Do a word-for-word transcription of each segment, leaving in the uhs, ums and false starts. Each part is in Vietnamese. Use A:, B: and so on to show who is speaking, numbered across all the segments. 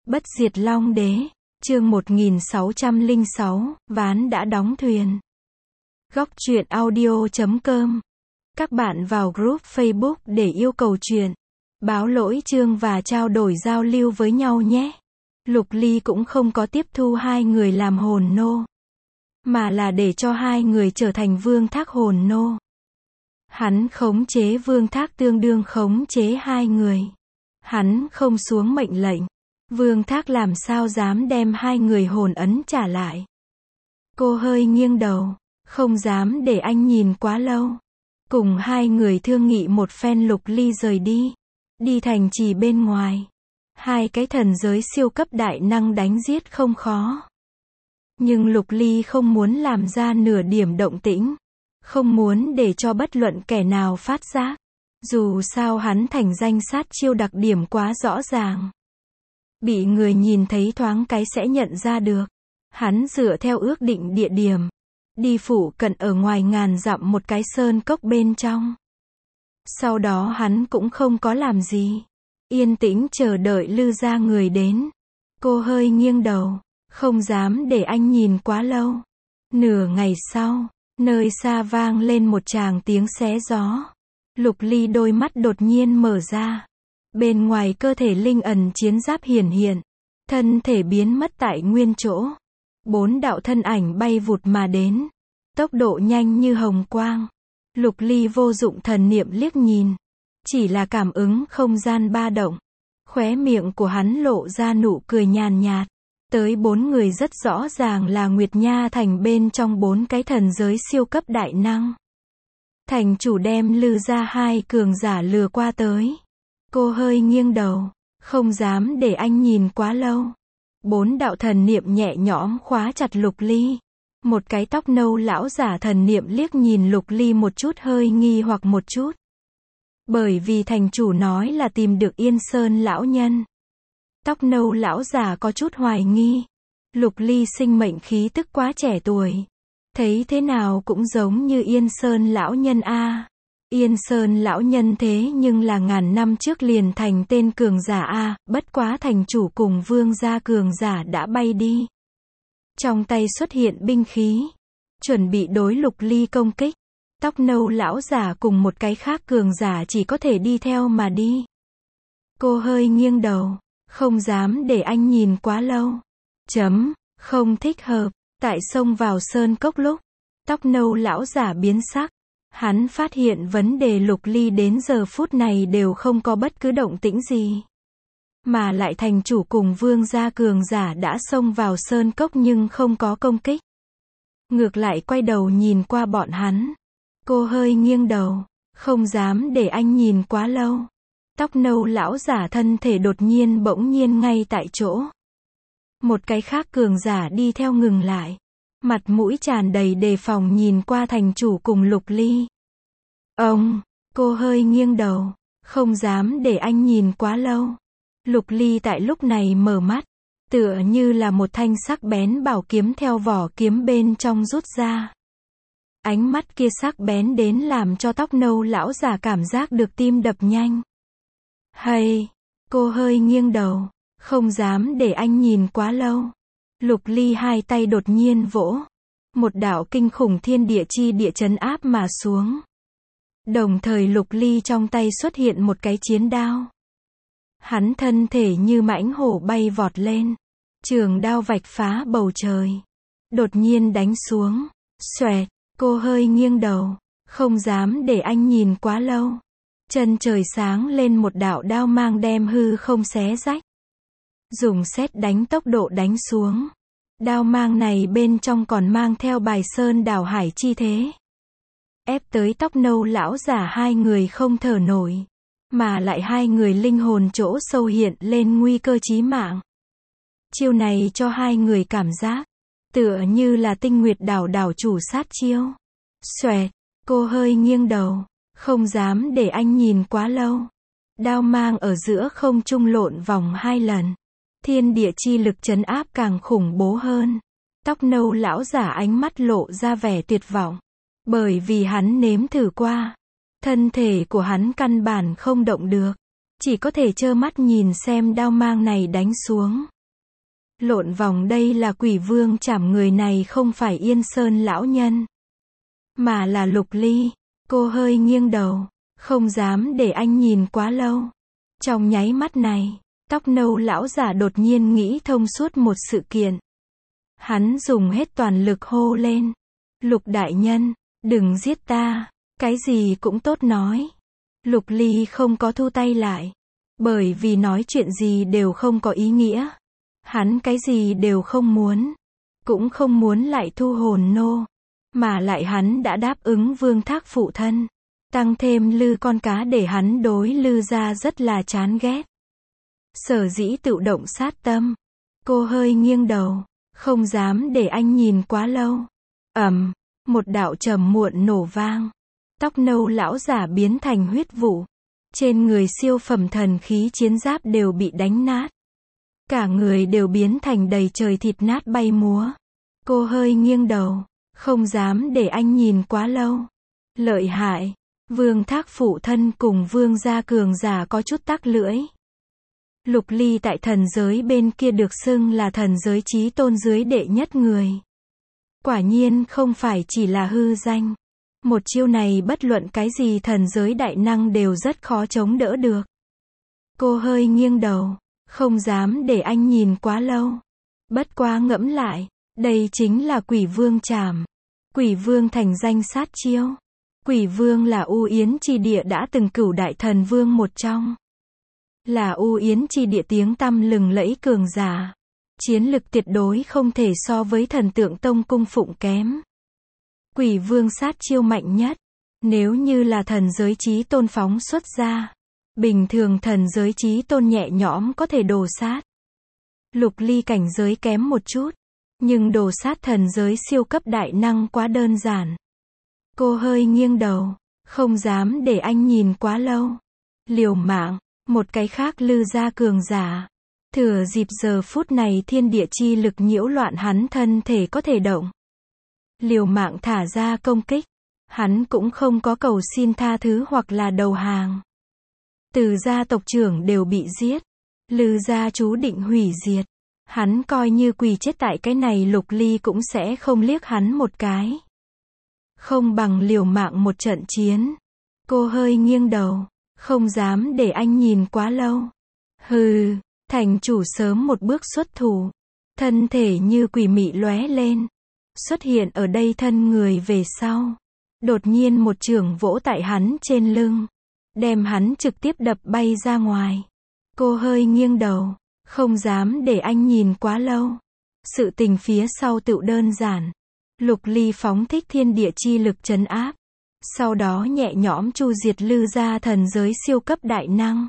A: Bất diệt Long Đế, chương một nghìn sáu trăm lẻ sáu, ván đã đóng thuyền. Góc truyện audio chấm com. Các bạn vào group Facebook để yêu cầu truyện, báo lỗi chương và trao đổi giao lưu với nhau nhé. Lục Ly cũng không có tiếp thu hai người làm hồn nô, mà là để cho hai người trở thành Vương Thác hồn nô. Hắn khống chế Vương Thác tương đương khống chế hai người. Hắn không xuống mệnh lệnh, Vương Thác làm sao dám đem hai người hồn ấn trả lại. Cô hơi nghiêng đầu, không dám để anh nhìn quá lâu. Cùng hai người thương nghị một phen, Lục Ly rời đi. Đi thành trì bên ngoài. Hai cái thần giới siêu cấp đại năng đánh giết không khó. Nhưng Lục Ly không muốn làm ra nửa điểm động tĩnh. Không muốn để cho bất luận kẻ nào phát giác. Dù sao hắn thành danh sát chiêu đặc điểm quá rõ ràng. Bị người nhìn thấy thoáng cái sẽ nhận ra được. Hắn dựa theo ước định địa điểm. Đi phụ cận ở ngoài ngàn dặm một cái sơn cốc bên trong. Sau đó hắn cũng không có làm gì. Yên tĩnh chờ đợi Lư gia người đến. Cô hơi nghiêng đầu. Không dám để anh nhìn quá lâu. Nửa ngày sau, nơi xa vang lên một tràng tiếng xé gió. Lục Ly đôi mắt đột nhiên mở ra. Bên ngoài cơ thể linh ẩn chiến giáp hiển hiện. Thân thể biến mất tại nguyên chỗ. Bốn đạo thân ảnh bay vụt mà đến. Tốc độ nhanh như hồng quang. Lục Ly vô dụng thần niệm liếc nhìn. Chỉ là cảm ứng không gian ba động. Khóe miệng của hắn lộ ra nụ cười nhàn nhạt. Tới bốn người rất rõ ràng là Nguyệt Nha thành bên trong bốn cái thần giới siêu cấp đại năng. Thành chủ đem Lư gia hai cường giả lừa qua tới. Cô hơi nghiêng đầu, không dám để anh nhìn quá lâu. Bốn đạo thần niệm nhẹ nhõm khóa chặt Lục Ly. Một cái tóc nâu lão giả thần niệm liếc nhìn Lục Ly một chút, hơi nghi hoặc một chút. Bởi vì thành chủ nói là tìm được Yên Sơn lão nhân. Tóc nâu lão giả có chút hoài nghi. Lục Ly sinh mệnh khí tức quá trẻ tuổi. Thấy thế nào cũng giống như Yên Sơn lão nhân a. Yên Sơn lão nhân thế nhưng là ngàn năm trước liền thành tên cường giả a, bất quá thành chủ cùng vương gia cường giả đã bay đi. Trong tay xuất hiện binh khí, chuẩn bị đối Lục Ly công kích. Tóc nâu lão giả cùng một cái khác cường giả chỉ có thể đi theo mà đi. Cô hơi nghiêng đầu, không dám để anh nhìn quá lâu. Chấm, không thích hợp. Tại xông vào sơn cốc lúc, tóc nâu lão giả biến sắc. Hắn phát hiện vấn đề Lục Ly đến giờ phút này đều không có bất cứ động tĩnh gì. Mà lại thành chủ cùng vương gia cường giả đã xông vào sơn cốc nhưng không có công kích. Ngược lại quay đầu nhìn qua bọn hắn. Cô hơi nghiêng đầu, không dám để anh nhìn quá lâu. Tóc nâu lão giả thân thể đột nhiên bỗng nhiên ngay tại chỗ. Một cái khác cường giả đi theo ngừng lại. Mặt mũi tràn đầy đề phòng nhìn qua thành chủ cùng Lục Ly. Ông, cô hơi nghiêng đầu, không dám để anh nhìn quá lâu. Lục Ly tại lúc này mở mắt, tựa như là một thanh sắc bén bảo kiếm theo vỏ kiếm bên trong rút ra. Ánh mắt kia sắc bén đến làm cho tóc nâu lão giả cảm giác được tim đập nhanh. Hay, cô hơi nghiêng đầu, không dám để anh nhìn quá lâu. Lục Ly hai tay đột nhiên vỗ. Một đạo kinh khủng thiên địa chi địa chấn áp mà xuống. Đồng thời Lục Ly trong tay xuất hiện một cái chiến đao. Hắn thân thể như mãnh hổ bay vọt lên. Trường đao vạch phá bầu trời. Đột nhiên đánh xuống. Xoẹt, cô hơi nghiêng đầu. Không dám để anh nhìn quá lâu. Chân trời sáng lên một đạo đao mang đem hư không xé rách. Dùng sét đánh tốc độ đánh xuống. Đao mang này bên trong còn mang theo bài sơn đảo hải chi thế. Ép tới tóc nâu lão giả hai người không thở nổi. Mà lại hai người linh hồn chỗ sâu hiện lên nguy cơ chí mạng. Chiêu này cho hai người cảm giác tựa như là Tinh Nguyệt đảo đảo chủ sát chiêu. Xoẹt, cô hơi nghiêng đầu, không dám để anh nhìn quá lâu. Đao mang ở giữa không trung lộn vòng hai lần. Thiên địa chi lực trấn áp càng khủng bố hơn. Tóc nâu lão giả ánh mắt lộ ra vẻ tuyệt vọng. Bởi vì hắn nếm thử qua. Thân thể của hắn căn bản không động được. Chỉ có thể trơ mắt nhìn xem đao mang này đánh xuống. Lộn vòng đây là Quỷ Vương Trảm, người này không phải Yên Sơn lão nhân, mà là Lục Ly. Cô hơi nghiêng đầu, không dám để anh nhìn quá lâu. Trong nháy mắt này, tóc nâu lão giả đột nhiên nghĩ thông suốt một sự kiện. Hắn dùng hết toàn lực hô lên. Lục đại nhân, đừng giết ta, cái gì cũng tốt nói. Lục Ly không có thu tay lại, bởi vì nói chuyện gì đều không có ý nghĩa. Hắn cái gì đều không muốn, cũng không muốn lại thu hồn nô, mà lại hắn đã đáp ứng Vương Thác phụ thân, tăng thêm Lư con cá để hắn đối Lư gia rất là chán ghét. Sở dĩ tự động sát tâm. Cô hơi nghiêng đầu, không dám để anh nhìn quá lâu. Ầm, một đạo trầm muộn nổ vang. Tóc nâu lão giả biến thành huyết vụ. Trên người siêu phẩm thần khí chiến giáp đều bị đánh nát. Cả người đều biến thành đầy trời thịt nát bay múa. Cô hơi nghiêng đầu, không dám để anh nhìn quá lâu. Lợi hại, Vương Thác phụ thân cùng Vương gia cường giả có chút tắc lưỡi. Lục Ly tại thần giới bên kia được xưng là thần giới chí tôn dưới đệ nhất người. Quả nhiên không phải chỉ là hư danh. Một chiêu này bất luận cái gì thần giới đại năng đều rất khó chống đỡ được. Cô hơi nghiêng đầu, không dám để anh nhìn quá lâu. Bất quá ngẫm lại, đây chính là Quỷ Vương Trảm. Quỷ Vương thành danh sát chiêu. Quỷ Vương là U Yến Chi Địa đã từng cửu đại thần vương một trong. Là U Yến Chi Địa tiếng tăm lừng lẫy cường giả. Chiến lực tuyệt đối không thể so với Thần Tượng Tông cung phụng kém. Quỷ Vương sát chiêu mạnh nhất. Nếu như là thần giới chí tôn phóng xuất ra, bình thường thần giới chí tôn nhẹ nhõm có thể đồ sát. Lục Ly cảnh giới kém một chút, nhưng đồ sát thần giới siêu cấp đại năng quá đơn giản. Cô hơi nghiêng đầu, không dám để anh nhìn quá lâu. Liều mạng, một cái khác Lư gia cường giả. Thừa dịp giờ phút này thiên địa chi lực nhiễu loạn hắn thân thể có thể động. Liều mạng thả ra công kích. Hắn cũng không có cầu xin tha thứ hoặc là đầu hàng. Từ gia tộc trưởng đều bị giết. Lư gia chú định hủy diệt. Hắn coi như quỳ chết tại cái này, Lục Ly cũng sẽ không liếc hắn một cái. Không bằng liều mạng một trận chiến. Cô hơi nghiêng đầu, không dám để anh nhìn quá lâu. Hừ, thành chủ sớm một bước xuất thủ. Thân thể như quỷ mị lóe lên. Xuất hiện ở đây thân người về sau. Đột nhiên một chưởng vỗ tại hắn trên lưng. Đem hắn trực tiếp đập bay ra ngoài. Cô hơi nghiêng đầu, không dám để anh nhìn quá lâu. Sự tình phía sau tựu đơn giản. Lục Ly phóng thích thiên địa chi lực trấn áp. Sau đó nhẹ nhõm chu diệt Lư gia thần giới siêu cấp đại năng.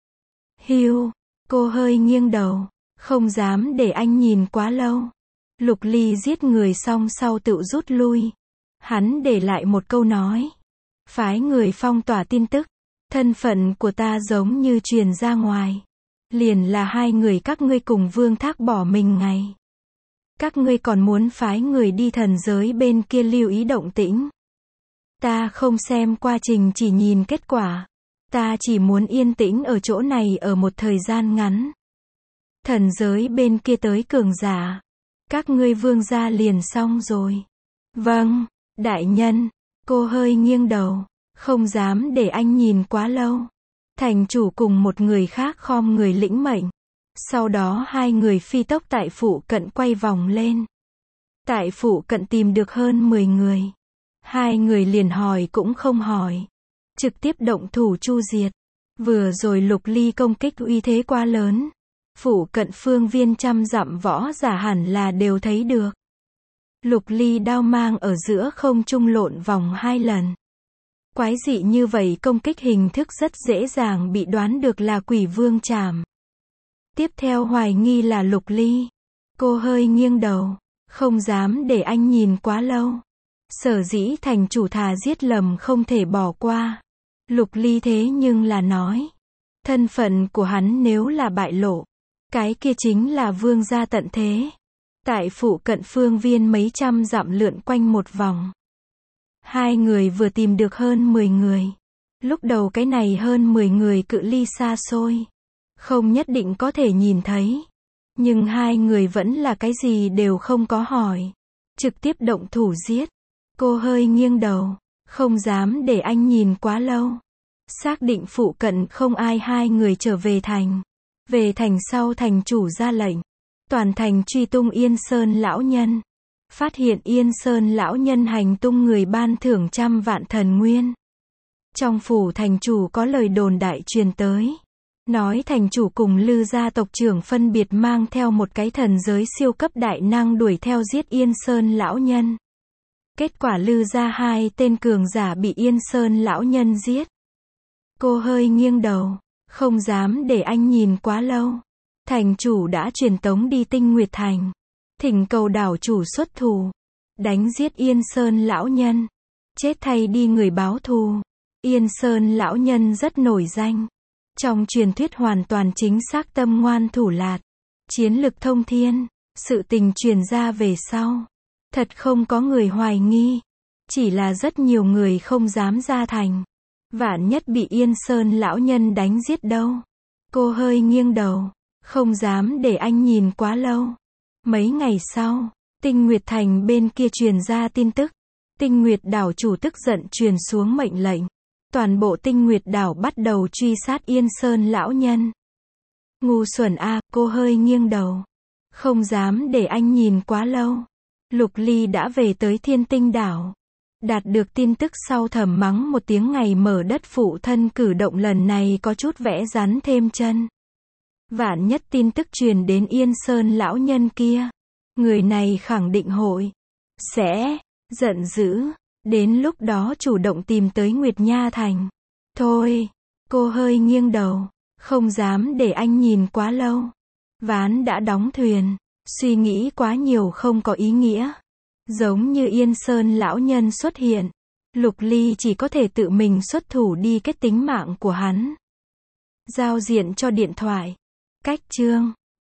A: Hiu, cô hơi nghiêng đầu, không dám để anh nhìn quá lâu. Lục Ly giết người xong sau tựu rút lui. Hắn để lại một câu nói. Phái người phong tỏa tin tức. Thân phận của ta giống như truyền ra ngoài. Liền là hai người các ngươi cùng Vương Thác bỏ mình ngày. Các ngươi còn muốn phái người đi thần giới bên kia lưu ý động tĩnh. Ta không xem quá trình, chỉ nhìn kết quả. Ta chỉ muốn yên tĩnh ở chỗ này ở một thời gian ngắn. Thần giới bên kia tới cường giả. Các ngươi Vương gia liền xong rồi. Vâng, đại nhân. Cô hơi nghiêng đầu, không dám để anh nhìn quá lâu. Thành chủ cùng một người khác khom người lĩnh mệnh. Sau đó hai người phi tốc tại phụ cận quay vòng lên. Tại phụ cận tìm được hơn mười người. Hai người liền hỏi cũng không hỏi. Trực tiếp động thủ chu diệt. Vừa rồi Lục Ly công kích uy thế quá lớn. Phụ cận phương viên trăm dặm võ giả hẳn là đều thấy được. Lục Ly đao mang ở giữa không trung lộn vòng hai lần. Quái dị như vậy công kích hình thức rất dễ dàng bị đoán được là Quỷ Vương Trảm. Tiếp theo hoài nghi là Lục Ly. Cô hơi nghiêng đầu, không dám để anh nhìn quá lâu. Sở dĩ thành chủ thà giết lầm không thể bỏ qua. Lục Ly thế nhưng là nói. Thân phận của hắn nếu là bại lộ. Cái kia chính là vương gia tận thế. Tại phụ cận phương viên mấy trăm dặm lượn quanh một vòng. Hai người vừa tìm được hơn mười người. Lúc đầu cái này hơn mười người cự ly xa xôi. Không nhất định có thể nhìn thấy. Nhưng hai người vẫn là cái gì đều không có hỏi. Trực tiếp động thủ giết. Cô hơi nghiêng đầu. Không dám để anh nhìn quá lâu. Xác định phụ cận không ai, hai người trở về thành. Về thành sau thành chủ ra lệnh. Toàn thành truy tung Yên Sơn lão nhân. Phát hiện Yên Sơn lão nhân hành tung người ban thưởng trăm vạn thần nguyên. Trong phủ thành chủ có lời đồn đại truyền tới. Nói thành chủ cùng Lư gia tộc trưởng phân biệt mang theo một cái thần giới siêu cấp đại năng đuổi theo giết Yên Sơn lão nhân. Kết quả Lư gia hai tên cường giả bị Yên Sơn lão nhân giết. Cô hơi nghiêng đầu. Không dám để anh nhìn quá lâu. Thành chủ đã truyền tống đi Tinh Nguyệt Thành. Thỉnh cầu đảo chủ xuất thủ. Đánh giết Yên Sơn lão nhân. Chết thay đi người báo thù. Yên Sơn lão nhân rất nổi danh. Trong truyền thuyết hoàn toàn chính xác tâm ngoan thủ lạt. Chiến lực thông thiên. Sự tình truyền ra về sau. Thật không có người hoài nghi. Chỉ là rất nhiều người không dám ra thành. Vạn nhất bị Yên Sơn lão nhân đánh giết đâu. Cô hơi nghiêng đầu. Không dám để anh nhìn quá lâu. Mấy ngày sau, Tinh Nguyệt Thành bên kia truyền ra tin tức. Tinh Nguyệt đảo chủ tức giận truyền xuống mệnh lệnh. Toàn bộ Tinh Nguyệt đảo bắt đầu truy sát Yên Sơn lão nhân. Ngu xuẩn a, cô hơi nghiêng đầu. Không dám để anh nhìn quá lâu. Lục Ly đã về tới Thiên Tinh đảo. Đạt được tin tức sau thầm mắng một tiếng ngày mở đất phụ thân cử động lần này có chút vẽ rắn thêm chân. Vạn nhất tin tức truyền đến Yên Sơn lão nhân kia. Người này khẳng định hội. Sẽ. Giận dữ. Đến lúc đó chủ động tìm tới Nguyệt Nha Thành. Thôi. Cô hơi nghiêng đầu. Không dám để anh nhìn quá lâu. Ván đã đóng thuyền. Suy nghĩ quá nhiều không có ý nghĩa. Giống như Yên Sơn lão nhân xuất hiện. Lục Ly chỉ có thể tự mình xuất thủ đi kết tính mạng của hắn. Giao diện cho điện thoại. Cách chương